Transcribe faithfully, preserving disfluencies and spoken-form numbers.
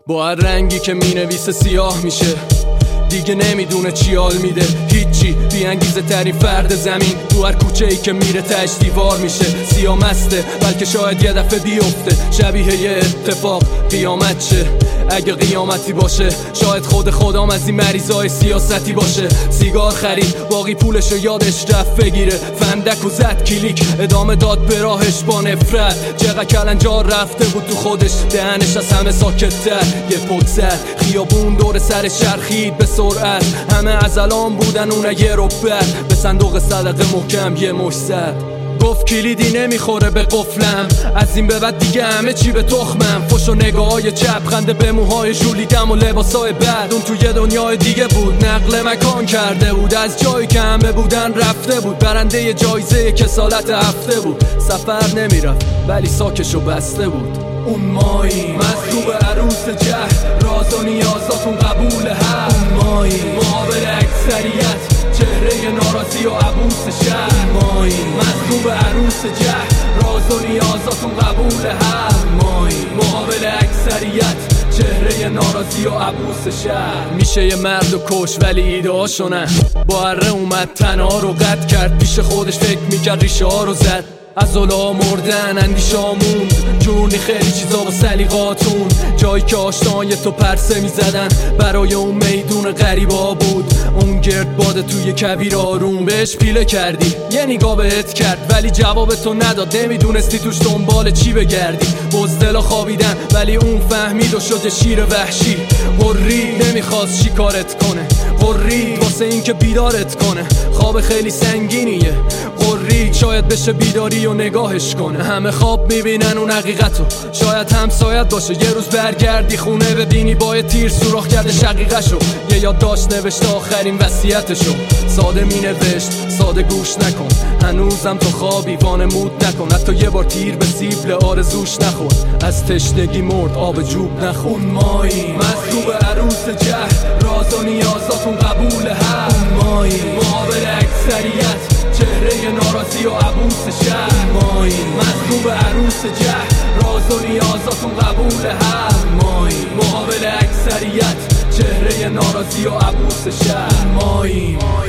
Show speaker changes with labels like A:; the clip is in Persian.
A: با هر رنگی که مینویسه سیاه میشه، دیگه نمیدونه چی حال میده. هیچی بی انگیزه ترین فرد زمین، تو هر کوچه ای که میره تش دیوار میشه. سیاه مسته بلکه شاید یه دفعه بیفته، شبیه یه اتفاق قیامت شه. اگه قیامتی باشه شاید خود خودم از این مریضای سیاستی باشه. سیگار خرید باقی پولشو یادش رفت بگیره، فندک و زد کلیک ادامه داد به راهش با نفرت. چقدر کلنجار رفته بود تو خودش، دهنش از همه ساکت‌تر. یه پک زد خیابون دور سر شرخید به سرعت، همه از الان بودن اونه یه رو بعد. به صندوق صدقه محکم یه مش زد، گفت کلیدی نمیخوره به قفلم، از این به بعد دیگه همه چی به تخمم. فش و نگاه های چپ، خنده به موهای ژولیدم و لباسای بد. اون تو یه دنیای دیگه بود، نقل مکان کرده بود، از جایی که همه بودن رفته بود. برنده جایزه کسالت هفته بود، سفر نمیرفت ولی ساکشو بسته بود. اون مایی مطلوب عروس جهر، راز و نیازاتون قبول هست. اون مایی مقابل اکثریت، چهره ناراضی و عبوس شهر. مایی مطلوب عروس جهر، راز و نیازاتون قبول هست. مایی مقابل اکثریت، چهره ناراضی و عبوس شهر. میشه یه مرد و کش ولی ایده هاشو نه، با اره اومد تنها رو قطع کرد. پیش خودش فکر میکرد ریشه ها رو زد، از اولا مردن اندیشه موند. جونی خیلی چیزا با سلیقاتون، جایی که آشنای تو پرسه میزدن برای اون میدون غریبا بود. اون گرد باده توی کویر آروم، بهش پیله کردی یه نگاه بهت کرد ولی جواب تو نداد. نمیدونستی توش دنبال چی بگردی، بزدلا خوابیدن ولی اون فهمید و شد شیر وحشی. قری نمیخواست شکارت کنه، قری واسه این که بیدارت کنه. خواب خیلی سنگینیه قری، شاید بشه بیداری و نگاهش کنه. همه خواب میبینن اون حقیقتو، شاید همسایت باشه. یه روز برگردی خونه ببینی با یه تیر سوراخ کرده شقیقشو. یه یادداشت نوشته آخرین وصیتشو، ساده مینوشت ساده گوش نکن. هنوزم تو خوابی وانمود نکن، حتی یه بار تیر به سیبل آرزوش نخور. از تشنگی مرد آب جوب نخور. اون مایی مطلوب عروس جهر، راز و نیازاتون قبول هست. اون مایی مقابل اکثریت، چهره ناراضی و عبوس شهر. مایی مطلوب عروس جهر، راز و نیازاتون قبول هست. مایی مقابل اکثریت، چهره ناراضی و عبوس شهر. مایی